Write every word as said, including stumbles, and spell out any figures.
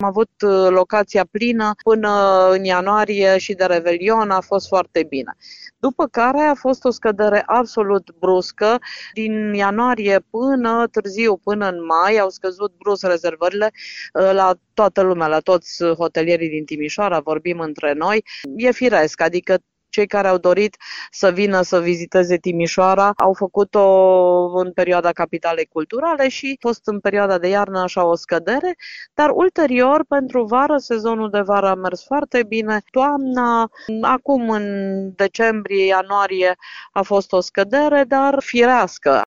avut uh, locația plină până în ianuarie și de Revelion, a fost foarte bine. După care a fost o scădere absolut bruscă, din ianuarie până târziu, până în mai, au scăzut brusc rezervările uh, la toată lumea, la toți hotelierii din Timișoara, vorbim între noi. E firesc, adică cei care au dorit să vină să viziteze Timișoara au făcut-o în perioada capitalei culturale și a fost în perioada de iarnă așa o scădere, dar ulterior, pentru vară, sezonul de vară a mers foarte bine. Toamna, acum în decembrie, ianuarie a fost o scădere, dar firească.